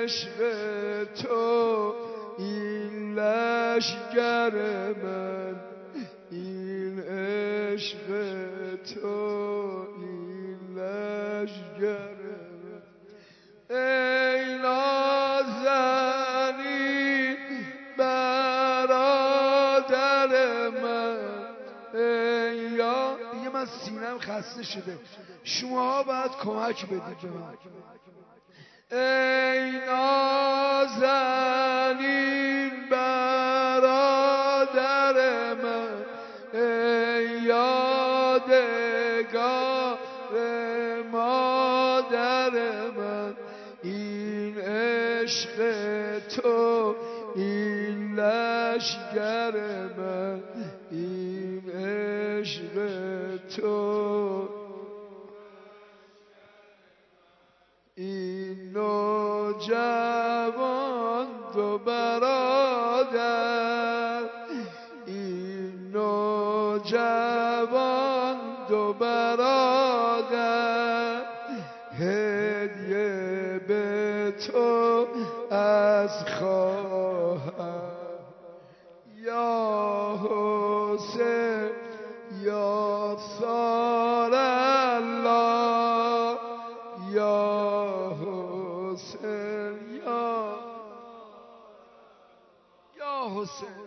عشق تو این لشگر من، این عشق تو این لشگر من. ای نازنین برادر من، ای دیگه من سینم خسته شده، شما باید کمک بدید به من. ای نازنین برادر من، ای یادگار مادر من، این عشق تو این لشگر من، این عشق تو این نوجوان دو برادر، این نوجوان دو برادر، هدیه به تو از خواهر. یا حسین یا سار الله، یا حسین یا حسین.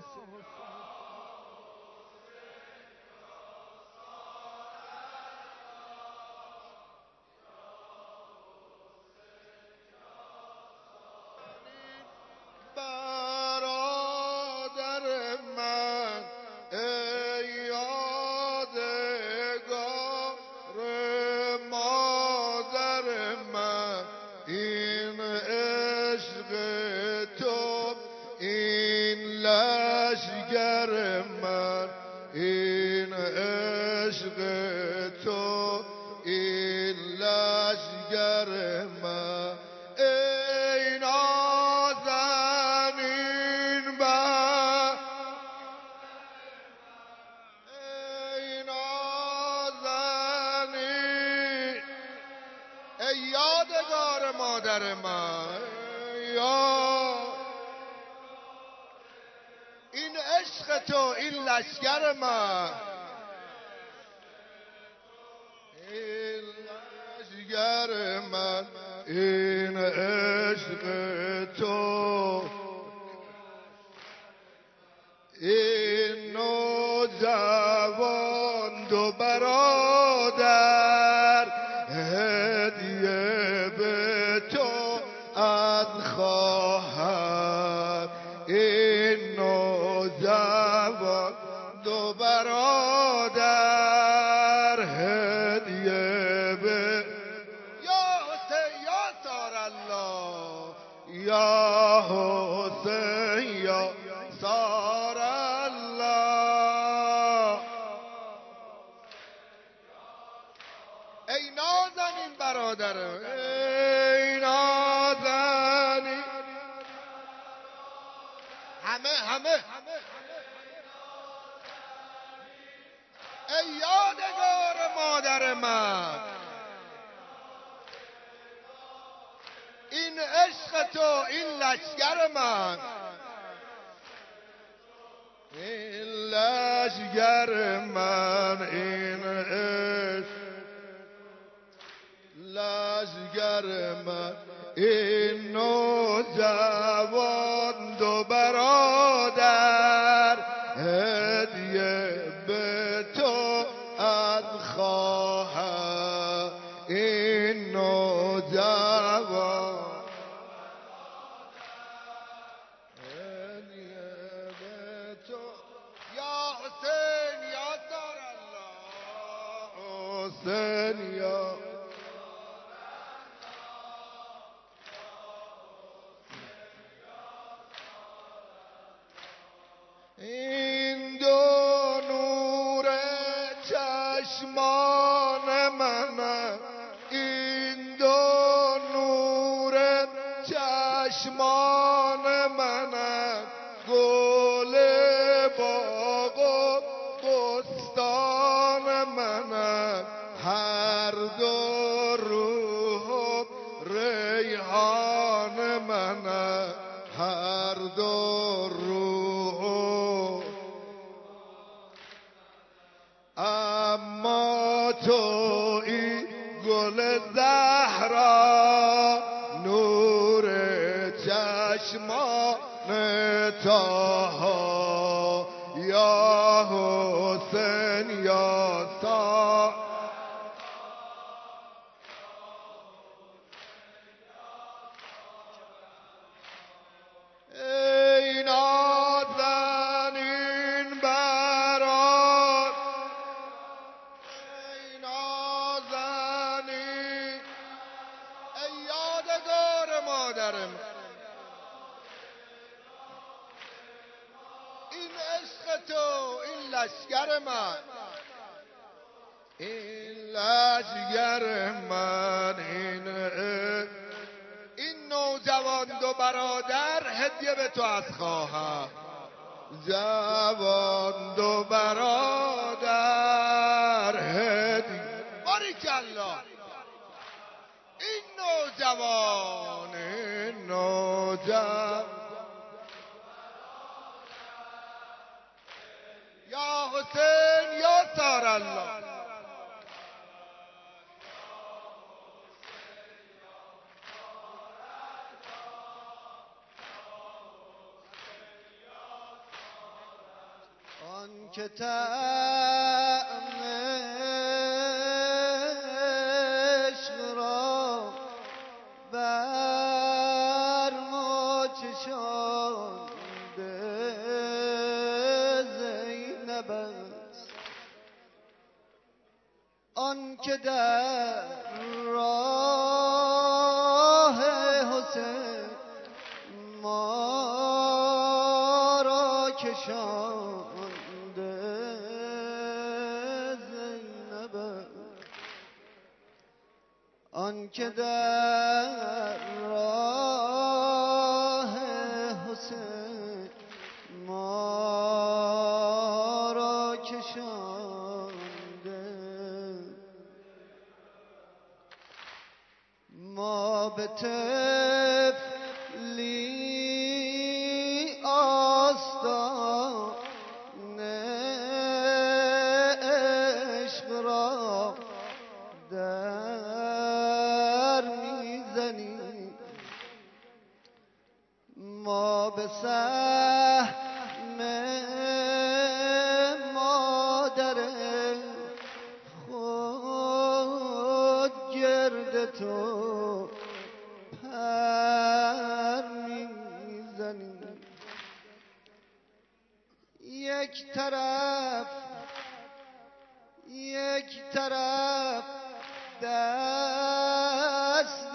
برادر من، ای یادگار مادر من، این عشق تو این لشگر من، این عشق تو این لشگر من. ای نازنین بر، ای نازنین، ای یادگار مادر من، این عشق تو این لشگر من، این لشگر من، این عشق تو این نوجوان دو برادر، هدیه به تو از خواهر. این نوجوان دو برادر، هدیه به یا حسین یا سار الله، یا حسین یا سار الله. ای نازنین برادر، ای نازنین، همه ای یادگار مادر من، این عشق تو این لشگر من، این لشگر من، این عشق لشگر من، این نوجوان دو برادر، هدیه به تو از خواهر. این نوجوان هدیه به تو یا حسین یا سار الله، حسین یا این دو نور چشمان من، این دو نور چشمان من، گل باغ و بستان من، هر دو روح ریحان من هر دو رو، اما تویی گل زهرا نور چشمان طه یا حسین یا سا. ای نازنین برات، ای نازنین، ای یادگار مادرم، این عشق تو، این لشگر من، این لشگر من، این نوجوان دو برادر هدیه به تو از خواهم. جوان دو برادر هدیه، باریکالله. این نوجوان، این نوجوان، یا حسین یا سارالله. آن که طعم عشق را بر ما چشانده زینب است، آن که در راه حسین ما را کشانده زینب است، آن که در راه حسین ما را کشانده. ما به طفلی آستان عشق را در میزنیم، ما به سهم مادر خود گرد تو پر میزنیم. یک طرف دست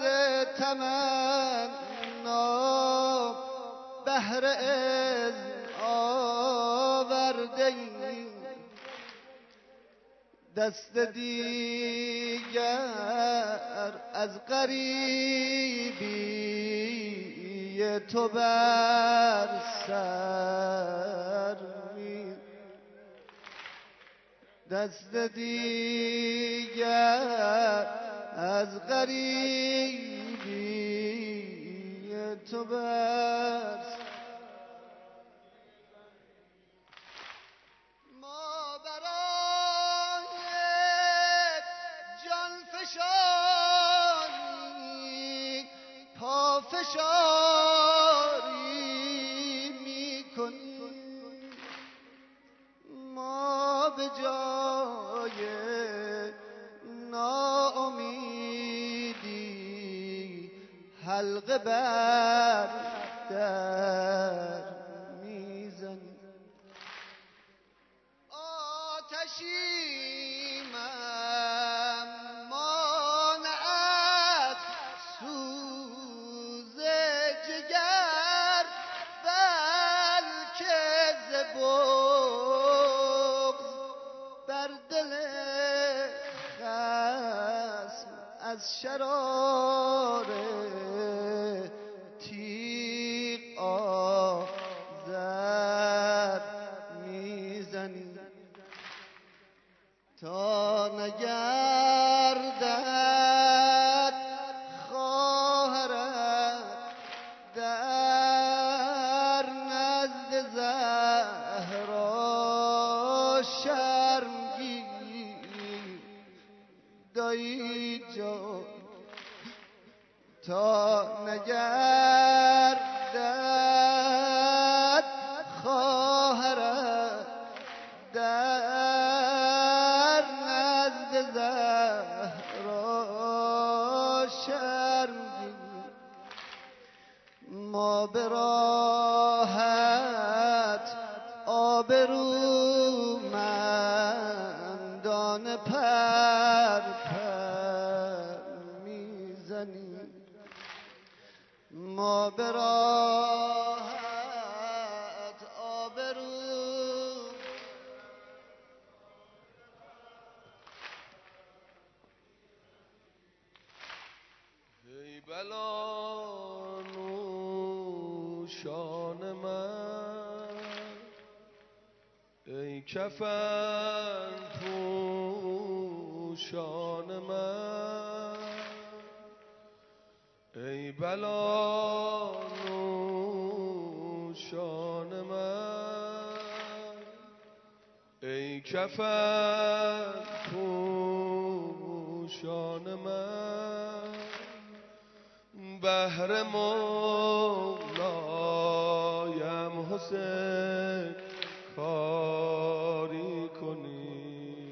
تمنا بهر اذن آورده ایم، دست دیگر از غریبی تو بر سر می، دست دیگر از غریبی تو بر سر. ما برای جان فشانی پافشاری میکنیم، ما به جای ناامیدی حلقه بر در میزنیم. آتشیم مانع از سوز جگر، بلکه ز بغض بر دل خصم از شرار تیغ آذر میزنیم. تا نگردد خواهرت در نزد زهرا شرمگین. ما به راحت آبرومندان پر پر میزنیم. ما به راحت ای بلانوشان من، ای کفن پوشان من، ای بلانوشان من، ای کفن پوشان من، بهر مولایم حسین کاری کنی،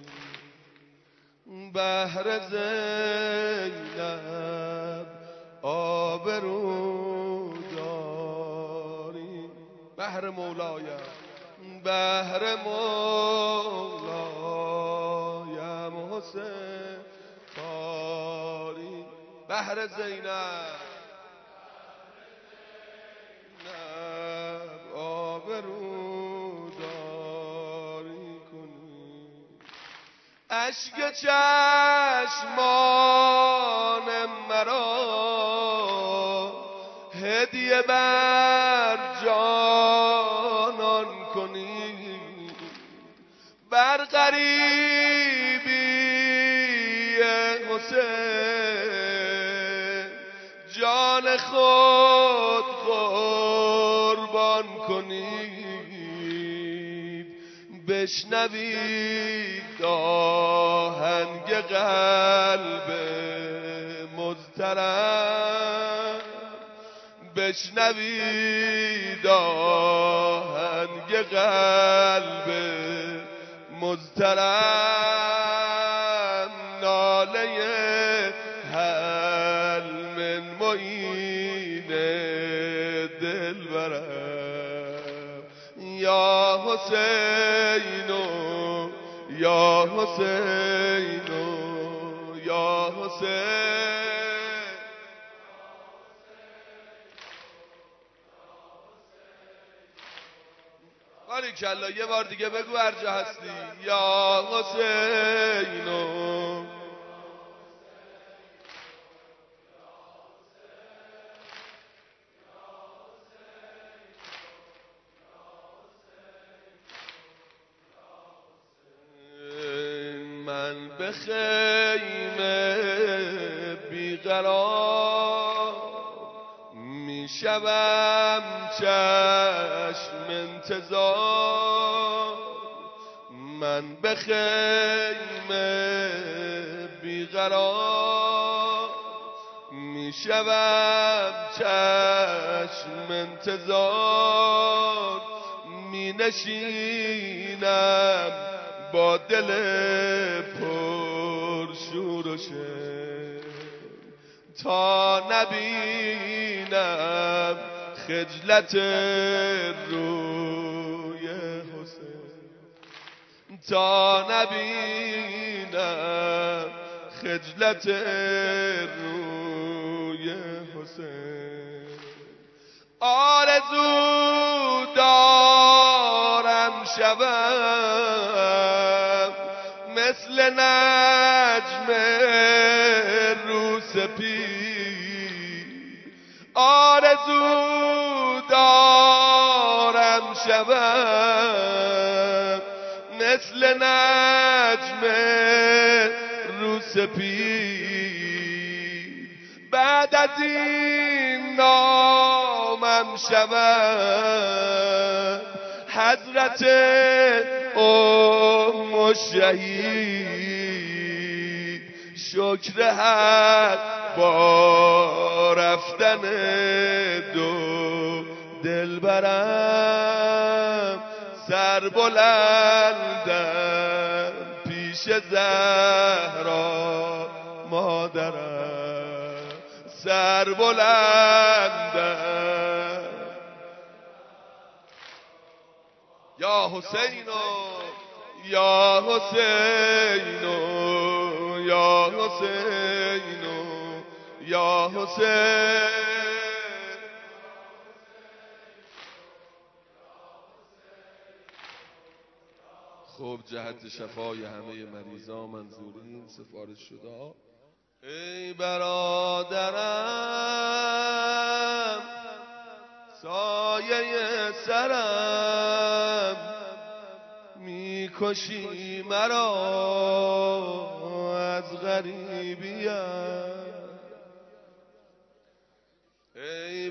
بهر زینب آبرو داری، بهر مولایم، بهر مولایم حسین کاری، بهر زینب آبرو داری کنی. اشک چشمان مرا هدیه بر جانان کنی، بر غریبی حسین جان خود قربان کنید. بشنوید آهنگ قلب مضطرب، بشنوید آهنگ قلب مضطرب، ناله هل من معین دلبرم. یا حسینو یا حسینو یا حسین، باریکلا یه بار دیگه بگو هر جا هستی. یا حسینو من به خیمه بیقرار میشوم چشم انتظار، من به خیمه بیقرار میشوم چشم انتظار، می نشینم با دل پر شور و شر تا نبینم خجلت روی حسین، تا نبینم خجلت روی حسین. آرزو دارم شبم مثل نجم رو سپید، آرزو دارم شبم مثل نجم رو سپید، بعد از این نامم شود حضرت ام الشهید، شکر حق بارم رفتن دو دلبرم، سر بلندم پیش زهرا مادرم، سر بلندم یا حسینو یا حسینو یا حسینو یا حسین. خب جهت شفای همه مریضا منظورین سفارش شده. ای برادرم سایه سرم، میکشی مرا از غریبیم. ای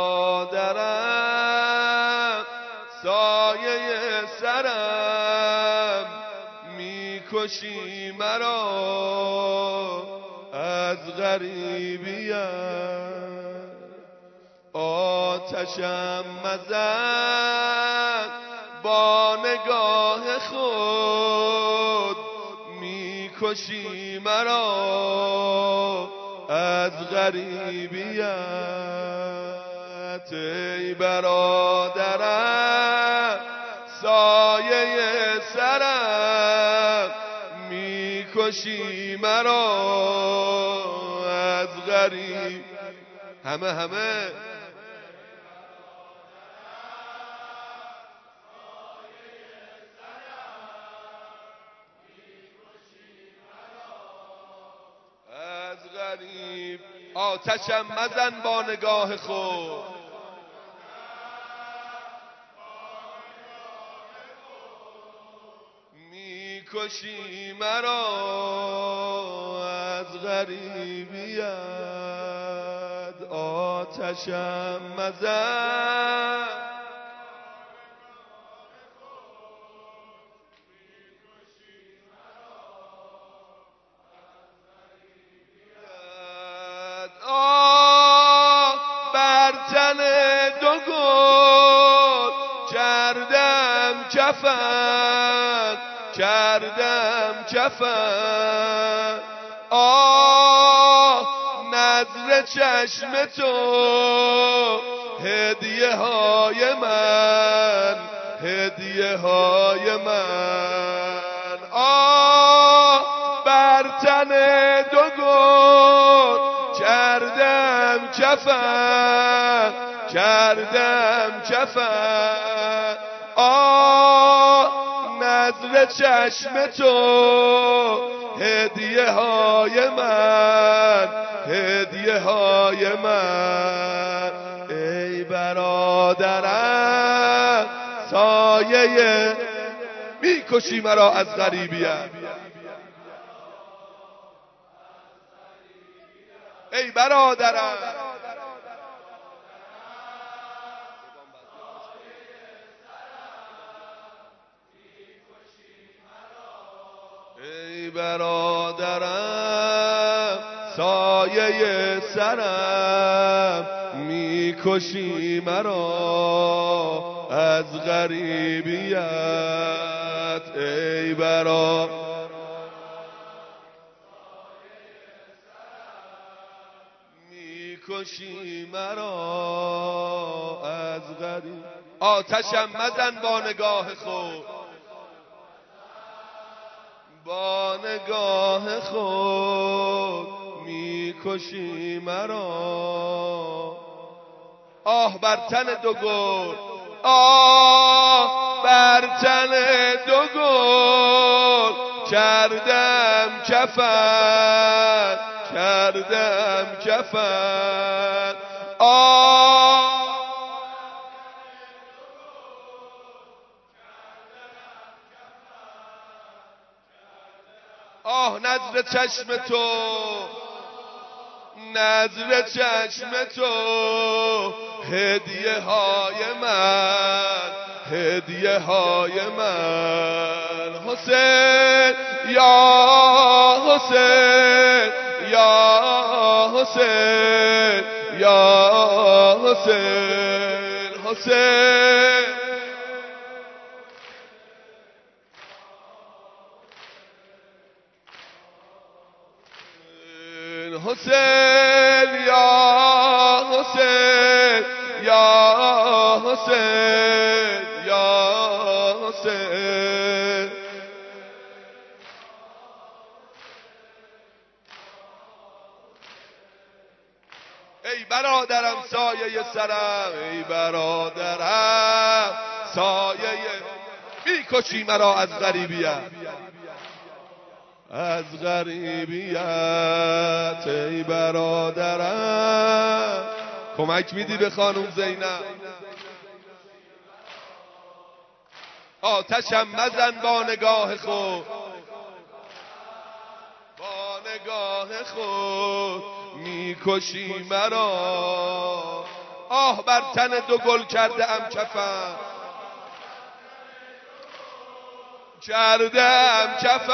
برادرم سایه سرم، میکشی مرا از غریبیم. آتشم مزن با نگاه خود، میکشی مرا از غریبیت. ای برادرم سایه سرم، میکشی مرا از غریب. همه از غریب. آتشم مزن با نگاه خود، میکشی مرا از غریبیت. آتشم مزن بر تن دو گل کردم کفن، کردم کفن. نظر چشم تو هدیه های من، هدیه های من. بر تن دو گل کردم کفن، کردم کفن. نظر چشم تو هدیه های من، هدیه های من. ای برادرم سایه، میکشی مرا از غریبیت. ای برادرم ای برادرم سایه سرم، میکشی مرا از غریبیت. ای برادرم میکشی مرا از غریب. آتشم مزن با نگاه خود، با نگاه خود میکشی مرا. بر تن دو گل، بر تن دو گل کردم کفن، کردم کفن. نظر چشم تو، نظر چشم تو هدیه های من، هدیه های من. حسین یا حسین یا حسین یا حسین حسین حسین یا حسین یا حسین یا حسین ای برادرم سایه سرم ای برادرم سایه میکشی مرا از غریبیت از غریبیت ای برادرم کمک میدی به خانم زینب آتشم مزن با نگاه خود با نگاه خود میکشی مرا آه بر تن دو گل کرده ام کفن کردم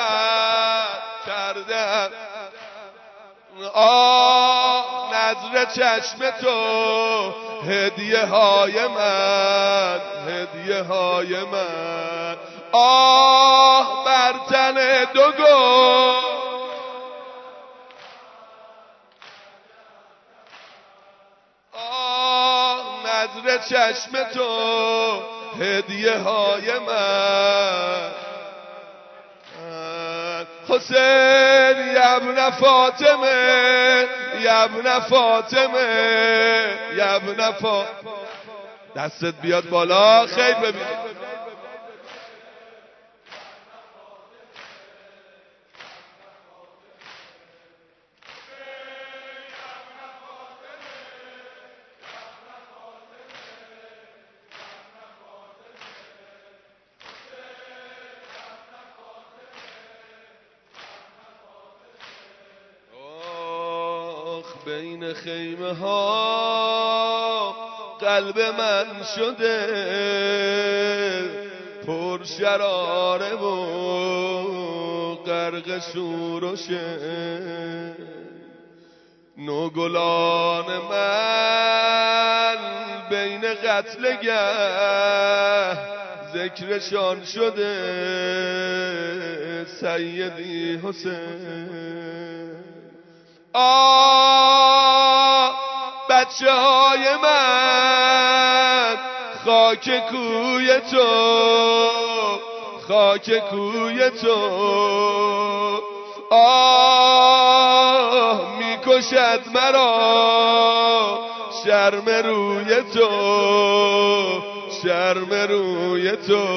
آه نظر چشم تو هدیه های من آه بر تن دو گل آه نظر چشم تو هدیه های من حسین یبن فاطمه یبن فاطمه یبن فاطمه دستت بیاد بالا خیر ببین بین خیمه ها قلب من شده پر شراره و غرق شور و شر نوگلان من بین قتلگه ذکرشان شده سیدی حسین بچه های من خاک کوی تو میکشد مرا شرم روی تو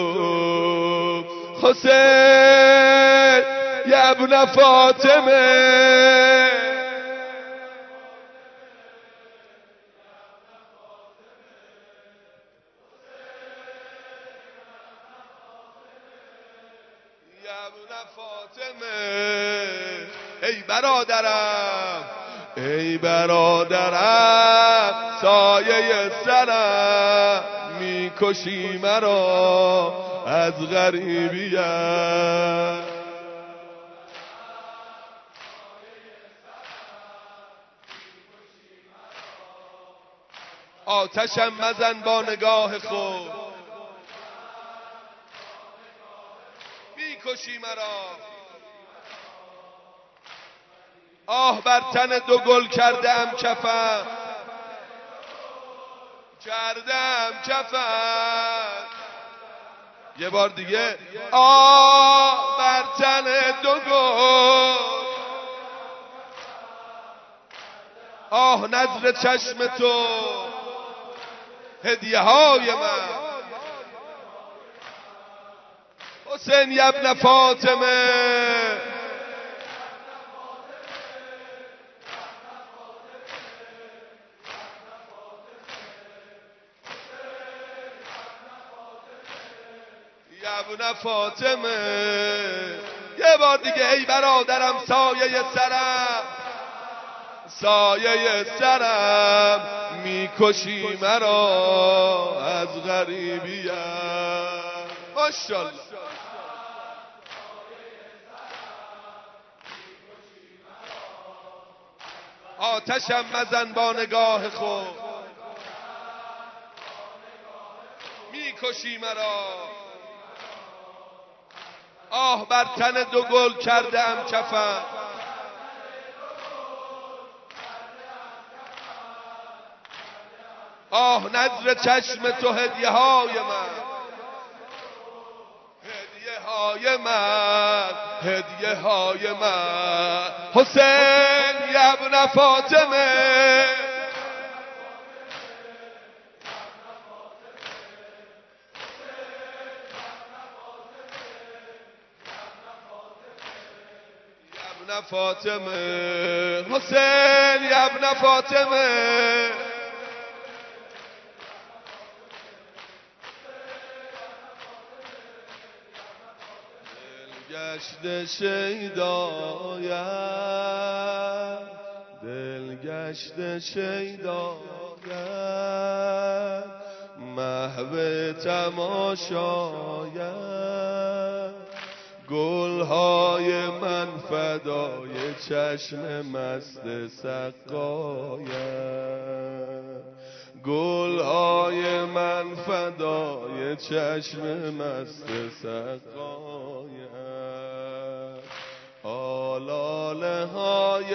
حسین یبن فاطمه ای برادرم سایه سرم میکشی مرا از غریبیت آتشم مزن با نگاه خود میکشی مرا آه بر تن دو گل کردم کفن یه بار دیگه آه بر تن دو گل آه نظر چشم تو هدیه های من حسین یبن فاطمه یبن فاطمه یه بار دیگه ای برادرم سایه سرم میکشی مرا از غریبیت ماشاءالله آتشم مزن با نگاه خود، میکشی مرا. آه بر تن دو گل کردم کفن، آه نظر چشم تو هدیه های من، هدیه های من، هدیه های من. حسین ابن فاطمه، ابن فاطمه، حسین ابن فاطمه. دلگشت شیدایم، دلگشت شیدایم، محو تماشایم، گلهای من فدای چشم مست سقایم، گلهای من فدای چشم مست سقایم. آلاله های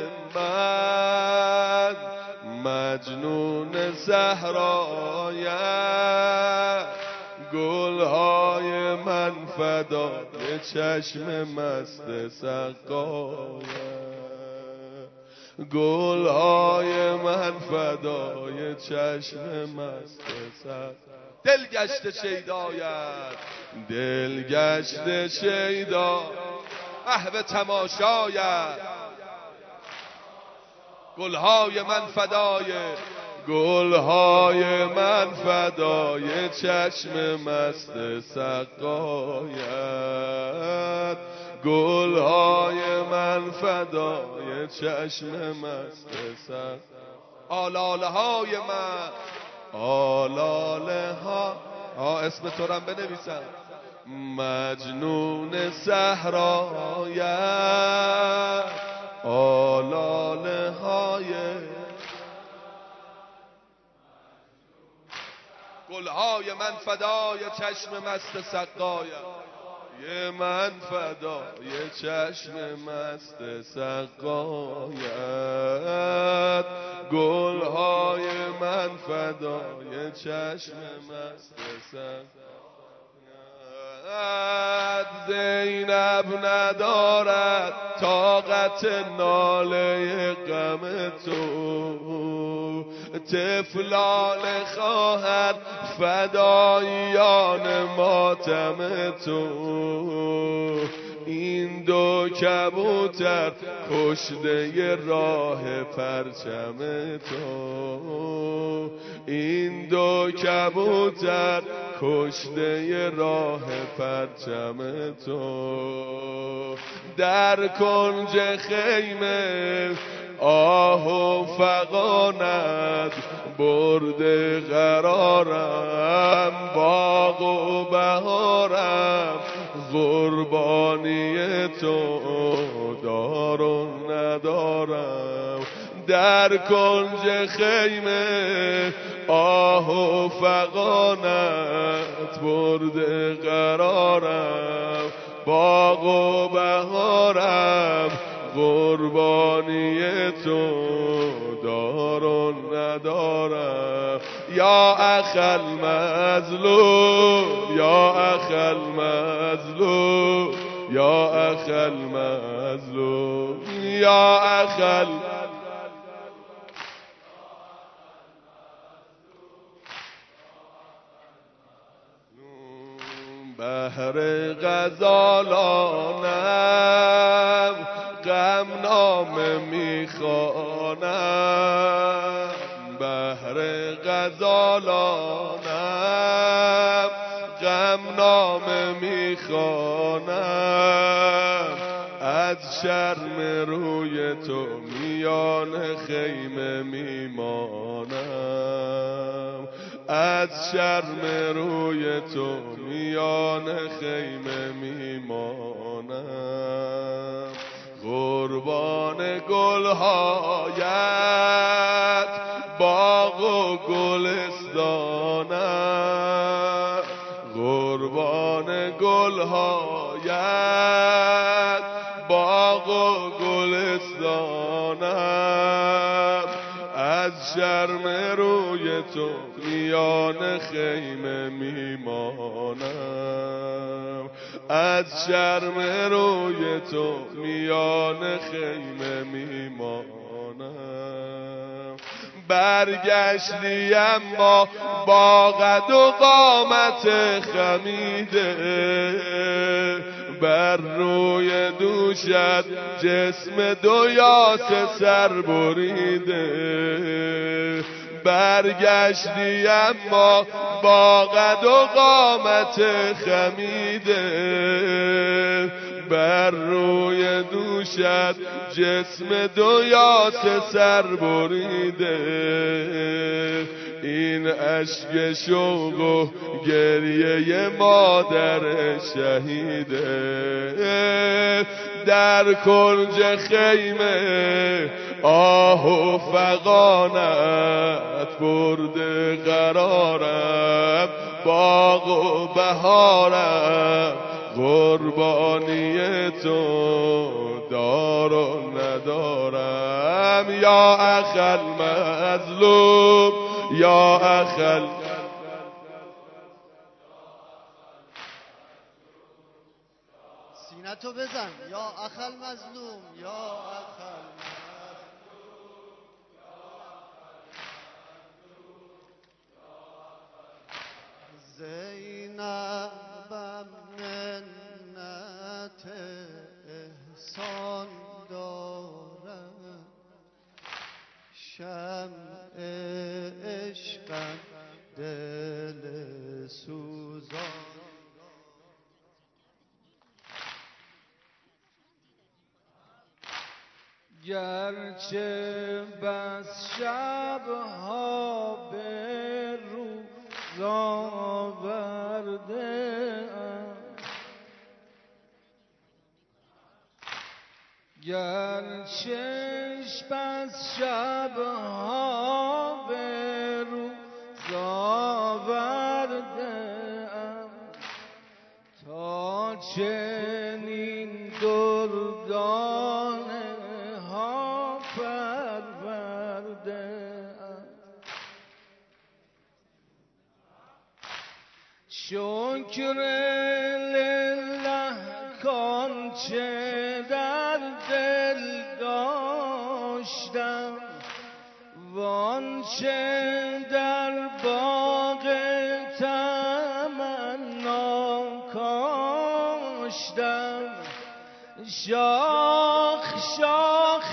من مجنون صحرایم، گلهای من فدای چشم مست سقایم، گلهای من فدای چشم مست سقایم. دلگشت شیدایت، دلگشت شیدا، محو تماشایت، گلهای من فدای، گلهای من فدای چشم مست سقایت، گلهای من فدای چشم مست سقایت. آلاله های من، آلاله ها، اسم تو رم بنویسم، مجنون صحرایت، آلاله های گلهای من فدای چشم مست سقایت، یه من فدای چشم مست سقایت، گلهای من فدای چشم مست سقایت. زینب ندارد طاقت ناله غم تو، طفلان خواهد فدایان ماتم تو، این دو کبوتر کشته راه پرچم تو، این دو کبوتر کشته راه پرچم تو. در کنج خیمه آه و فغانت برده قرارم، باغ و بهارم قربانی تو دار و ندارم. در کنج خیمه آه و فغانت برده قرارم، باغ و بهارم قربانی تو دار و ندارم. یا اخل مظلوم، یا اخل مظلوم، یا اخل مظلوم، یا اخل بهر غزالانم غم نامه میخوانم، بهر غزالانم غم نامه میخوانم، از شرم روی تو میان خیمه میمانم، از شرم روی تو میان خیمه میمانم. قربان گلهایت باغ و گلستانم، قربان گلهایت باغ و گلستانم. از شرم روی تو میان خیمه میمانم، از شرم روی تو میان خیمه میمانم. برگشتیم با قد و قامت خمیده، بر روی دوشت جسم دو یاسه سر بریده. برگشتیم با قد و قامت خمیده، بر روی دوشت جسم دو یاسه سر بریده. این اشک شوق و گریه مادر شهیده، در کنج خیمه آه و فغانت برده قرارم، باغ و بهارم قربانی تو دار و ندارم. یا اخل مظلوم یا اخل سینتو بزن یا اخل مظلوم یا اخل زینبم منت احسان دارم، شمع عشقم دل سوزان. گرچه بس شبها به روز آورده ام، گرچه بس شبها به روز آورده ام، تا چنین دردانه شکر لله کان چه در دل داشتم، وان چه در باغ تمنا کاشتم. شاخ شاخ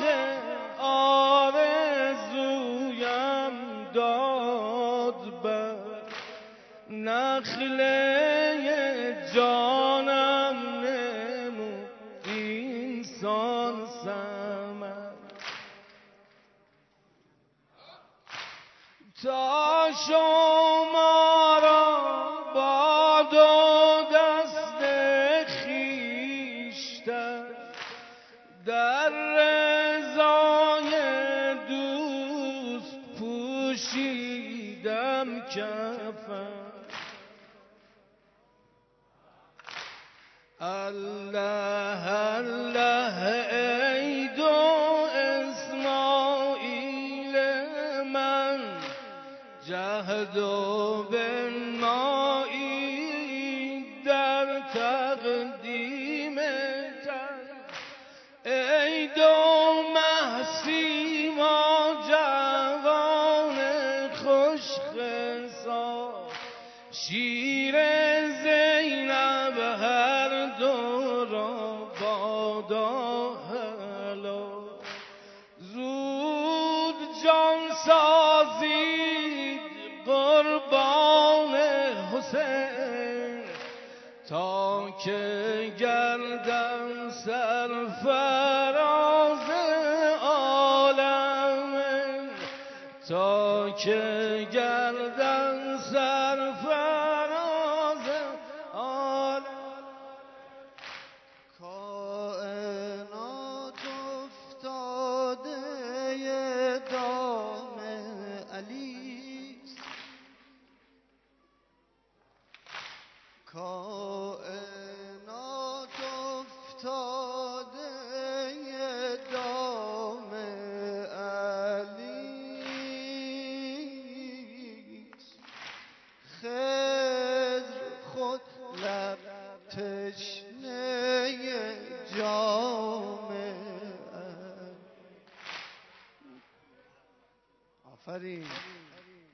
آرزویم داد بر نخله جانم نمود اینسان ثمر، تا شما را با دو دست خویشتن در رضای دوست پوشیدم کفن. الله الله ای دو اسماعیل من، جهد و بنمایید در تقدیم تن. ای دو محسیما جوان خوش خصال، شیر زینب هر دو را بادا هلا. زود جان سازید قربان حسین، تا که گردم سرفراز عالم، تا که گردم سرفراز عالم. کائنات افتاد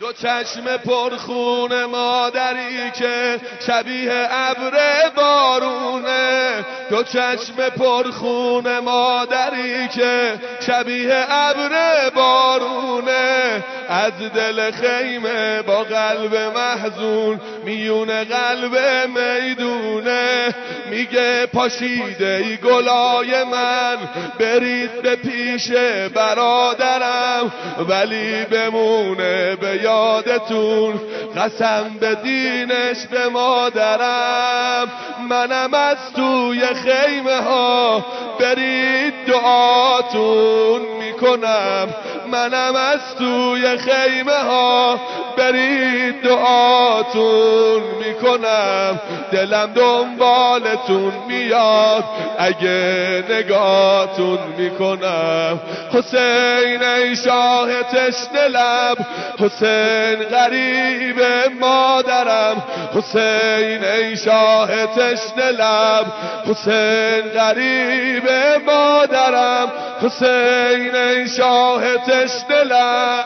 دو چشم پرخون مادری که شبیه ابر بارونه، دو چشم پرخون مادری که شبیه ابر بارونه، از دل خیمه با قلب محزون میون قلب میدونه، میگه پاشیده ای گلای من برید به پیش برادرم، ولی بمونه به یادتون قسم به دینش به مادرم. منم از توی خیمه ها برید دعاتون میکنم، منم از توی خیمه ها برید دعاتون میکنم، دلم دنبالتون میاد اگه نگاهتون میکنم. حسین ای شاه تشنه لب، حسین غریب مادرم، حسین ای شاه تشنه لب، حسین غریب مادرم، حسین ای شاه تشنه لب،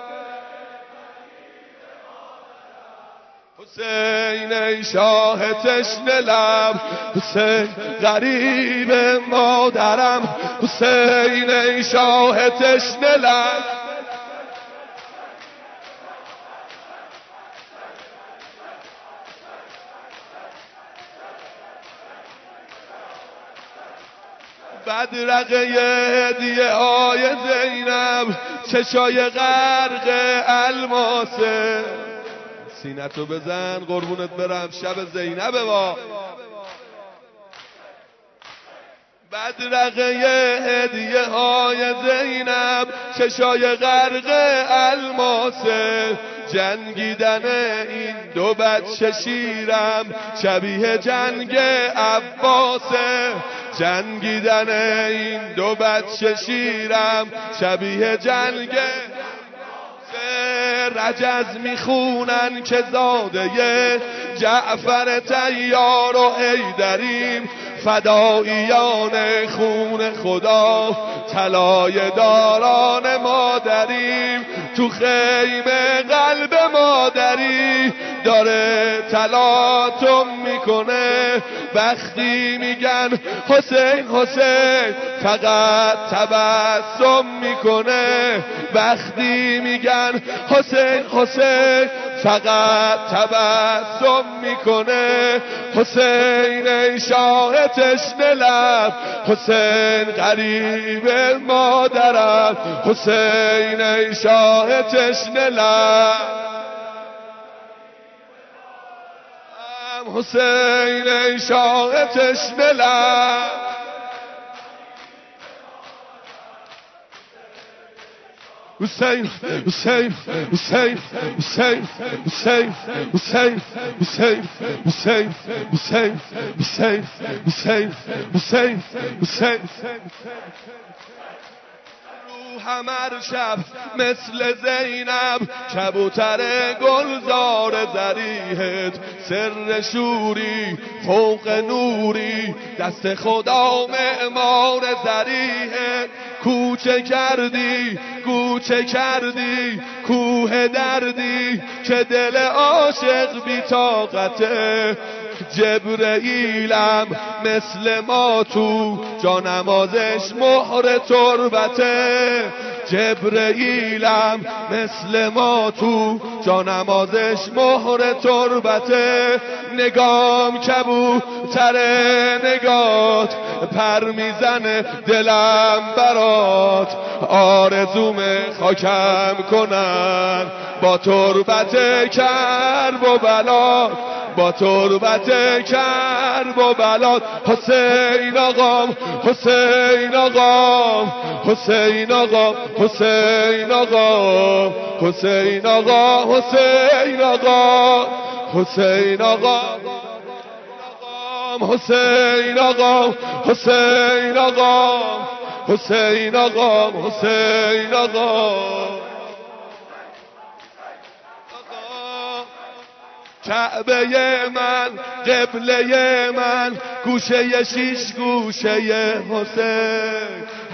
حسین ای شاه تشنه لب، حسین غریب مادرم، حسین ای شاه تشنه لب. بدرقه هدیه های زینب، چشای غرق الماسه، سینتو بزن قربونت برم شب زینبه با. بدرقه هدیه های زینب، چشای غرق الماسه، جنگیدن این دو بچه شیرم شبیه جنگ عباسه، جنگیدن این دو بچه شیرم شبیه جنگ رجز میخونن که زاده جعفر طیار و حیدریم، فداییان خون خدا طلای داران مادریم، تو خیمه قلب مادری داره تلاطم میکنه، وقتی میگن حسین حسین فقط تبسم میکنه، وقتی میگن حسین حسین فقط تبسم میکنه. حسین ای شاه تشنه لب، حسین غریب مادرم، حسین ای شاه تشنه لب، حسین ای شاه تشنه لب. حسین حسین حسین حسین حسین حسین حسین حسین حسین حسین حسین حسین حسین روحم هر شب مثل زینب، کبوتر گلزار ذریحت، سر شوری فوق نوری، دست خدا معمار ذریحت، کوچه کردی کوچه کردی کوه دردی که دل عاشق بی طاقته، جبرئیلم مثل ما تو جانمازش مهر تربته، جبرئیلم مثل ما تو جانمازش مهر تربته، نگام کبوتر نگات پر میزنه دلم برات، آرزوم خاکم کنن با تربت کرب و بلات، با تربت کرب و بلات. حسین آقام حسین آقام حسین آقام حسین آقام حسین آقا حسین آقا حسین آقا حسین آقا حسین آقا حسین آقا حسین آقا. کعبه من قبله من گوشه شیش گوشه حسین،